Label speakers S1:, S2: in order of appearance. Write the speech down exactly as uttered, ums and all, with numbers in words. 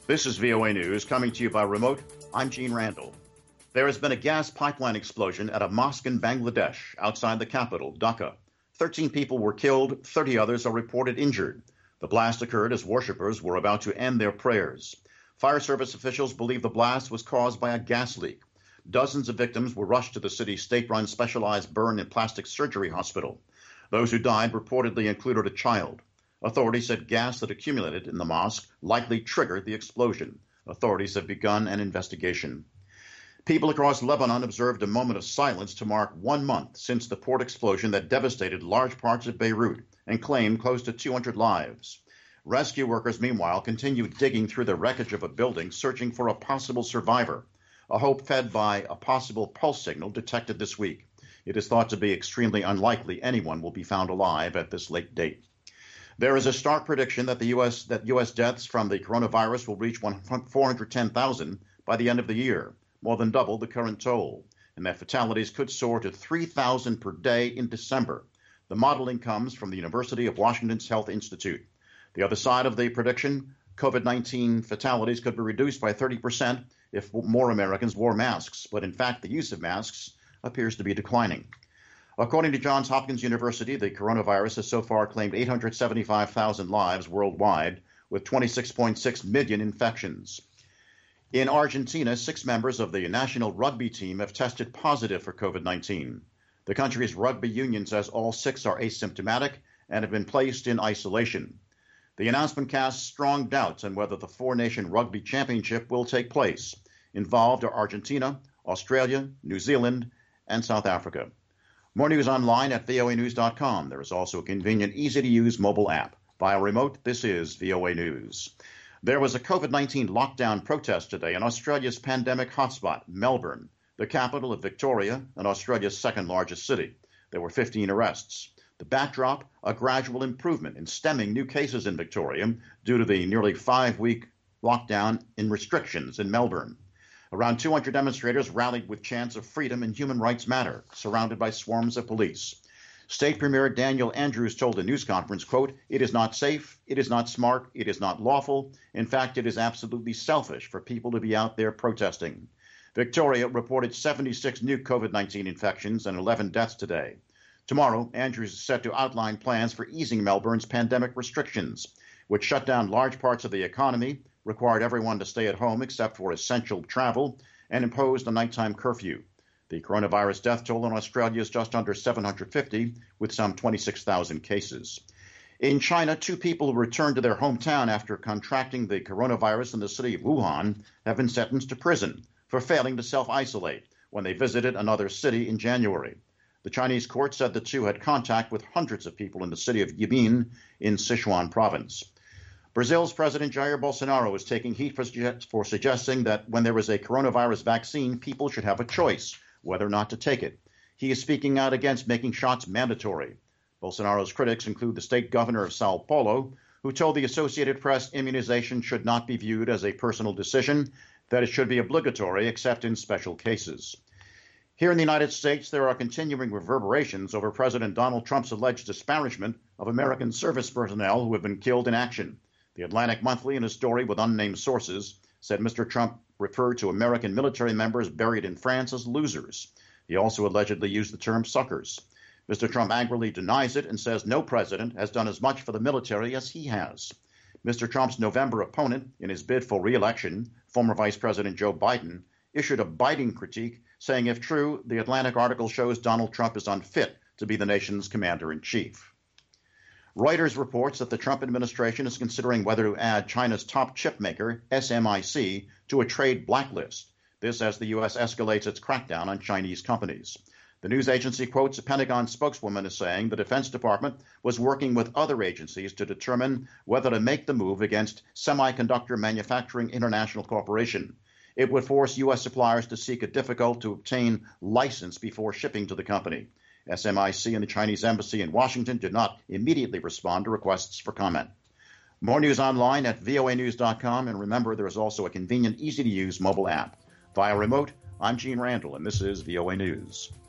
S1: This is V O A News, coming to you by remote. I'm Gene Randall. There has been a gas pipeline explosion at a mosque in Bangladesh, outside the capital, Dhaka. Thirteen people were killed, thirty others are reported injured. The blast occurred as worshippers were about to end their prayers. Fire service officials believe the blast was caused by a gas leak. Dozens of victims were rushed to the city's state-run specialized burn and plastic surgery hospital. Those who died reportedly included a child. Authorities said gas that accumulated in the mosque likely triggered the explosion. Authorities have begun an investigation. People across Lebanon observed a moment of silence to mark one month since the port explosion that devastated large parts of Beirut and claimed close to two hundred lives. Rescue workers, meanwhile, continue digging through the wreckage of a building, searching for a possible survivor, a hope fed by a possible pulse signal detected this week. It is thought to be extremely unlikely anyone will be found alive at this late date. There is a stark prediction that the U S that U S deaths from the coronavirus will reach four hundred ten thousand by the end of the year, more than double the current toll, and that fatalities could soar to three thousand per day in December. The modeling comes from the University of Washington's Health Institute. The other side of the prediction, COVID nineteen fatalities could be reduced by thirty percent if more Americans wore masks, but in fact the use of masks appears to be declining. According to Johns Hopkins University, the coronavirus has so far claimed eight hundred seventy-five thousand lives worldwide, with twenty-six point six million infections. In Argentina, six members of the national rugby team have tested positive for COVID nineteen. The country's rugby union says all six are asymptomatic and have been placed in isolation. The announcement casts strong doubts on whether the four-nation rugby championship will take place. Involved are Argentina, Australia, New Zealand, and South Africa. More news online at V O A news dot com. There is also a convenient, easy-to-use mobile app. Via remote, this is V O A News. There was a COVID nineteen lockdown protest today in Australia's pandemic hotspot, Melbourne, the capital of Victoria and Australia's second-largest city. There were fifteen arrests. The backdrop, a gradual improvement in stemming new cases in Victoria due to the nearly five-week lockdown in restrictions in Melbourne. Around two hundred demonstrators rallied with chants of freedom and human rights matter, surrounded by swarms of police. State Premier Daniel Andrews told a news conference, quote, "It is not safe, it is not smart, it is not lawful. In fact, it is absolutely selfish for people to be out there protesting." Victoria reported seventy-six new COVID nineteen infections and eleven deaths today. Tomorrow, Andrews is set to outline plans for easing Melbourne's pandemic restrictions, which shut down large parts of the economy, required everyone to stay at home except for essential travel, and imposed a nighttime curfew. The coronavirus death toll in Australia is just under seven hundred fifty, with some twenty-six thousand cases. In China, two people who returned to their hometown after contracting the coronavirus in the city of Wuhan have been sentenced to prison for failing to self-isolate when they visited another city in January. The Chinese court said the two had contact with hundreds of people in the city of Yibin in Sichuan province. Brazil's President Jair Bolsonaro is taking heat for, for suggesting that when there is a coronavirus vaccine, people should have a choice whether or not to take it. He is speaking out against making shots mandatory. Bolsonaro's critics include the state governor of Sao Paulo, who told the Associated Press immunization should not be viewed as a personal decision, that it should be obligatory except in special cases. Here in the United States, there are continuing reverberations over President Donald Trump's alleged disparagement of American service personnel who have been killed in action. The Atlantic Monthly, in a story with unnamed sources, said Mister Trump referred to American military members buried in France as losers. He also allegedly used the term suckers. Mister Trump angrily denies it and says no president has done as much for the military as he has. Mister Trump's November opponent in his bid for re-election, former Vice President Joe Biden, issued a biting critique, saying if true, the Atlantic article shows Donald Trump is unfit to be the nation's commander-in-chief. Reuters reports that the Trump administration is considering whether to add China's top chip maker, S M I C, to a trade blacklist. This as the U S escalates its crackdown on Chinese companies. The news agency quotes a Pentagon spokeswoman as saying the Defense Department was working with other agencies to determine whether to make the move against Semiconductor Manufacturing International Corporation. It would force U S suppliers to seek a difficult-to-obtain license before shipping to the company. S M I C and the Chinese embassy in Washington did not immediately respond to requests for comment. More news online at V O A news dot com, and remember, there is also a convenient, easy-to-use mobile app. Via remote, I'm Gene Randall, and this is V O A News.